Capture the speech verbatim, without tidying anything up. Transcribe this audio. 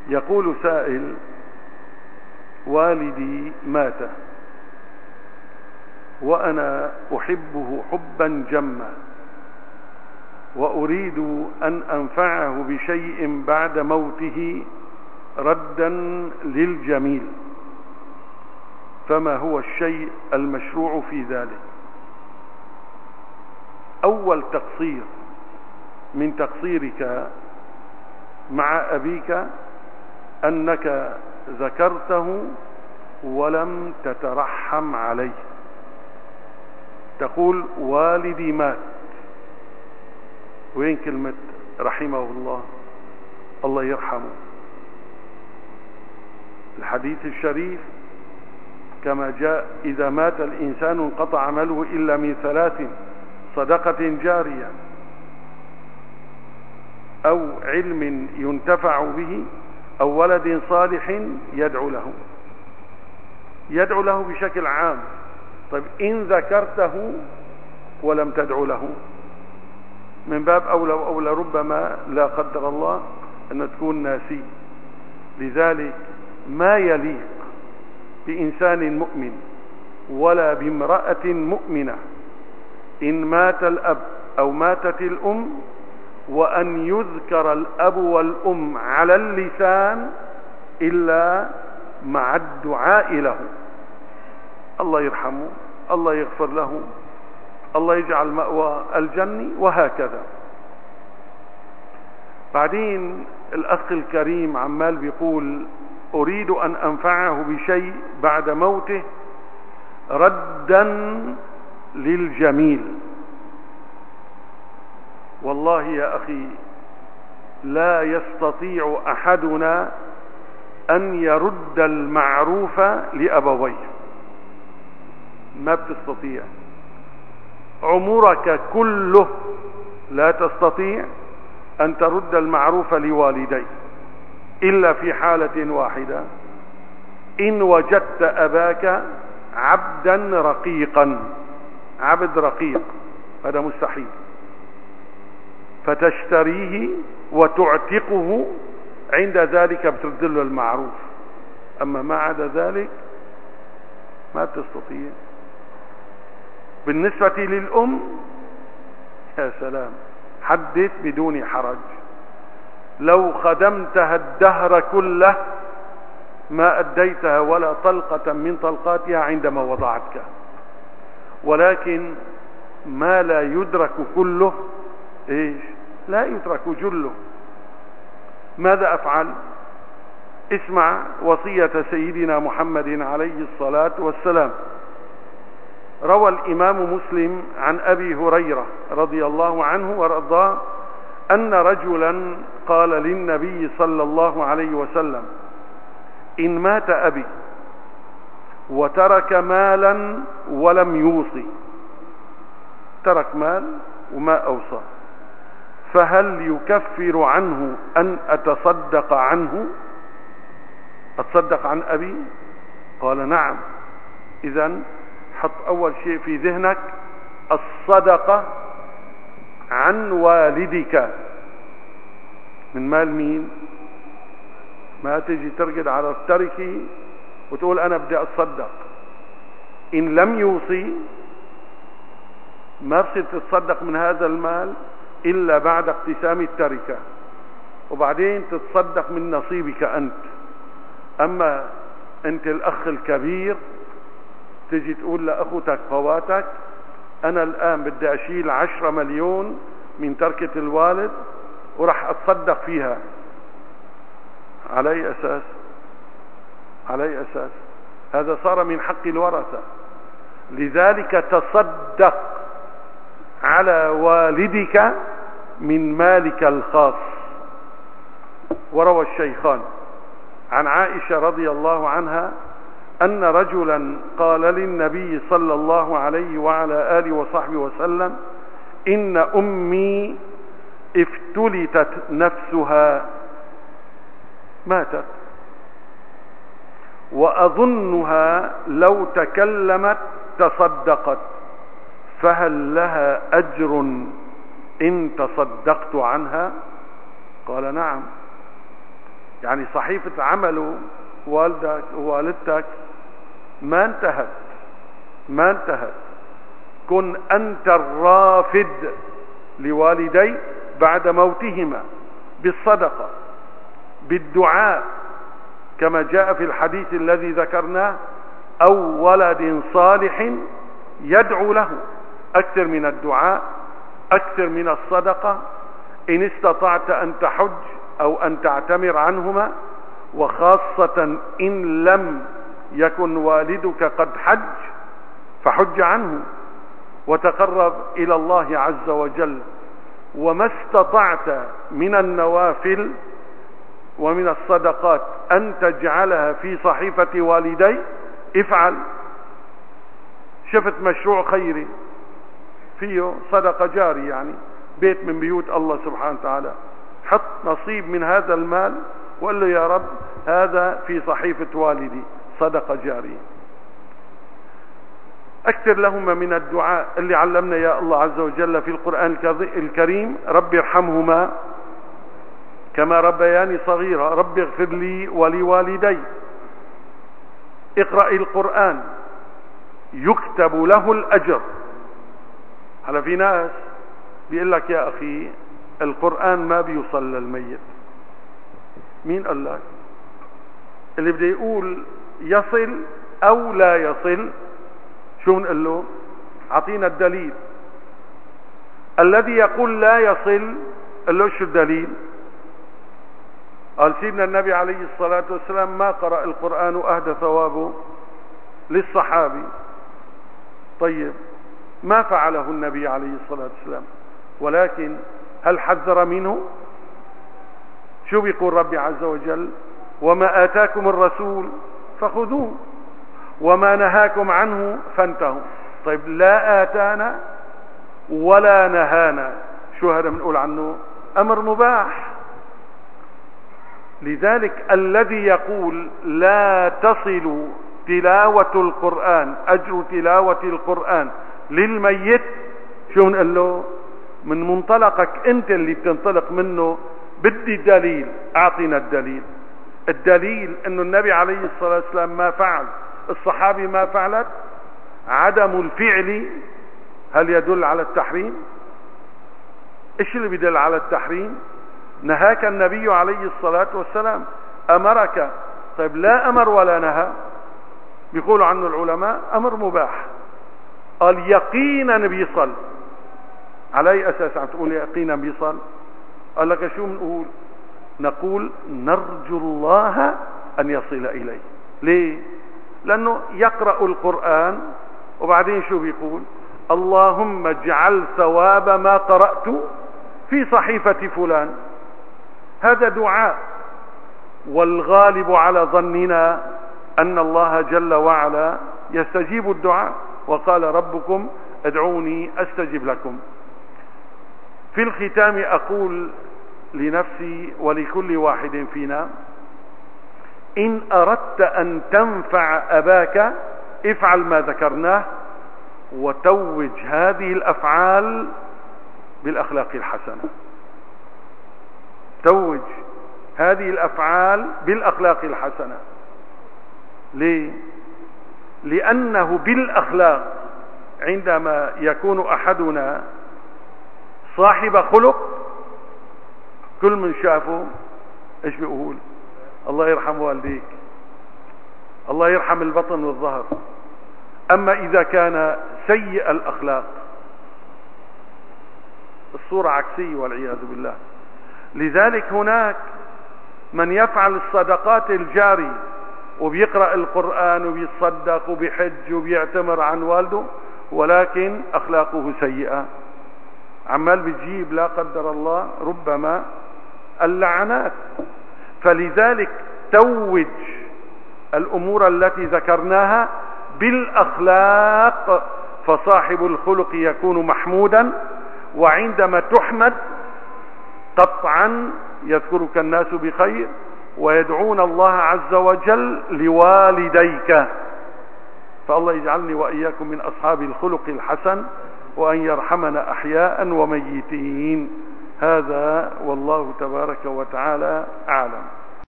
يقول سائل: والدي مات وأنا أحبه حبا جما، وأريد أن أنفعه بشيء بعد موته ردا للجميل، فما هو الشيء المشروع في ذلك؟ أول تقصير من تقصيرك مع أبيك أنك ذكرته ولم تترحم عليه. تقول والدي مات، وين كلمة رحمه الله؟ الله يرحمه. الحديث الشريف كما جاء: إذا مات الإنسان انقطع عمله إلا من ثلاث: صدقة جارية، أو علم ينتفع به، أو ولد صالح يدعو له. يدعو له بشكل عام. طيب إن ذكرته ولم تدعو له، من باب أولى وأولى ربما لا قدر الله أن تكون ناسي. لذلك ما يليق بإنسان مؤمن ولا بامرأة مؤمنة إن مات الأب أو ماتت الأم وأن يذكر الأب والأم على اللسان إلا مع الدعاء له: الله يرحمه، الله يغفر له، الله يجعل مأوى الجنة، وهكذا. بعدين الأخ الكريم عمال بيقول: أريد أن أنفعه بشيء بعد موته ردا للجميل. والله يا أخي لا يستطيع أحدنا أن يرد المعروف لأبويه، ما بتستطيع. عمرك كله لا تستطيع أن ترد المعروف لوالديك إلا في حالة واحدة: إن وجدت أباك عبدا رقيقا، عبد رقيق، هذا مستحيل، فتشتريه وتعتقه، عند ذلك بترد له المعروف. أما ما عدا ذلك ما تستطيع. بالنسبة للأم يا سلام، حدث بدون حرج. لو خدمتها الدهر كله ما أديتها ولا طلقة من طلقاتها عندما وضعتك. ولكن ما لا يدرك كله إيش؟ لا يترك جله. ماذا أفعل؟ اسمع وصية سيدنا محمد عليه الصلاة والسلام. روى الإمام مسلم عن أبي هريرة رضي الله عنه وارضاه أن رجلا قال للنبي صلى الله عليه وسلم: إن مات أبي وترك مالا ولم يوصي، ترك مال وما أوصى، فهل يكفر عنه أن أتصدق عنه؟ أتصدق عن أبي؟ قال: نعم. إذن حط أول شيء في ذهنك الصدقة عن والدك. من مال مين؟ ما تجي ترقد على التركة وتقول أنا بدي أتصدق. إن لم يوصي ما بصير تتصدق من هذا المال إلا بعد اقتسام التركة، وبعدين تتصدق من نصيبك أنت. أما أنت الأخ الكبير تجي تقول لأخوتك خواتك: أنا الآن بدي أشيل عشرة مليون من تركة الوالد ورح أتصدق فيها. على أي أساس؟ على أي أساس؟ هذا صار من حق الورثة. لذلك تصدق على والدك من مالك الخاص. وروى الشيخان عن عائشة رضي الله عنها أن رجلا قال للنبي صلى الله عليه وعلى آله وصحبه وسلم: إن أمي افتلتت نفسها، ماتت، وأظنها لو تكلمت تصدقت، فهل لها أجر إن تصدقت عنها؟ قال: نعم. يعني صحيفة عمله والدك ووالدتك ما انتهت ما انتهت كن أنت الرافد لوالدي بعد موتهما بالصدقة بالدعاء كما جاء في الحديث الذي ذكرناه، أو ولد صالح يدعو له. أكثر من الدعاء، أكثر من الصدقة. إن استطعت أن تحج أو أن تعتمر عنهما، وخاصة إن لم يكن والدك قد حج فحج عنه وتقرب إلى الله عز وجل. وما استطعت من النوافل ومن الصدقات أن تجعلها في صحيفة والدي افعل. شفت مشروع خيري فيه صدقة جاري، يعني بيت من بيوت الله سبحانه وتعالى، حط نصيب من هذا المال وقال له يا رب هذا في صحيفة والدي صدقة جارية. أكثر لهما من الدعاء اللي علمنا يا الله عز وجل في القرآن الكريم: رب ارحمهما كما ربياني صغيرا، رب اغفر لي ولوالدي. اقرأ القرآن يكتب له الأجر. هلا في ناس بيقول لك يا أخي القرآن ما بيوصل للميت. مين قال لك؟ اللي بده يقول يصل أو لا يصل شو نقول له؟ عطينا الدليل. الذي يقول لا يصل قال له شو الدليل؟ قال سيدنا النبي عليه الصلاة والسلام ما قرأ القرآن أهدى ثوابه للصحابي. طيب ما فعله النبي عليه الصلاة والسلام، ولكن هل حذر منه؟ شو بيقول ربي عز وجل؟ وما آتاكم الرسول فخذوه وما نهاكم عنه فانتهوا. طيب لا آتانا ولا نهانا، شو هذا بنقول عنه؟ أمر مباح. لذلك الذي يقول لا تصل تلاوة القرآن أجر تلاوة القرآن للميت، شو نقول له؟ من منطلقك انت اللي بتنطلق منه بدي دليل، اعطينا الدليل. الدليل انه النبي عليه الصلاة والسلام ما فعل، الصحابي ما فعلت. عدم الفعل هل يدل على التحريم؟ ايش اللي بيدل على التحريم؟ نهاك النبي عليه الصلاة والسلام، امرك. طيب لا امر ولا نهى، بيقولوا عنه العلماء امر مباح. قال يقينا بيصل. على اي اساس عم تقول يقينا بيصل؟ قال لك شو بنقول؟ نقول نرجو الله ان يصل اليه. ليه؟ لانه يقرأ القرآن وبعدين شو بيقول؟ اللهم اجعل ثواب ما قرأت في صحيفة فلان. هذا دعاء، والغالب على ظننا ان الله جل وعلا يستجيب الدعاء، وقال ربكم ادعوني استجب لكم. في الختام اقول لنفسي ولكل واحد فينا: إن أردت أن تنفع أباك افعل ما ذكرناه، وتوج هذه الأفعال بالأخلاق الحسنة. توج هذه الأفعال بالأخلاق الحسنة. ليه؟ لأنه بالأخلاق عندما يكون أحدنا صاحب خلق كل من شافه ايش بيقول؟ الله يرحم والديك، الله يرحم البطن والظهر. اما اذا كان سيء الاخلاق الصورة عكسية والعياذ بالله. لذلك هناك من يفعل الصدقات الجاري وبيقرأ القرآن وبيتصدق وبيحج وبيعتمر عن والده، ولكن اخلاقه سيئة، عمال بتجيب لا قدر الله ربما اللعنات. فلذلك توج الامور التي ذكرناها بالاخلاق، فصاحب الخلق يكون محمودا، وعندما تحمد قطعا يذكرك الناس بخير ويدعون الله عز وجل لوالديك. فالله يجعلني وإياكم من أصحاب الخلق الحسن، وأن يرحمنا أحياء وميتين. هذا والله تبارك وتعالى أعلم.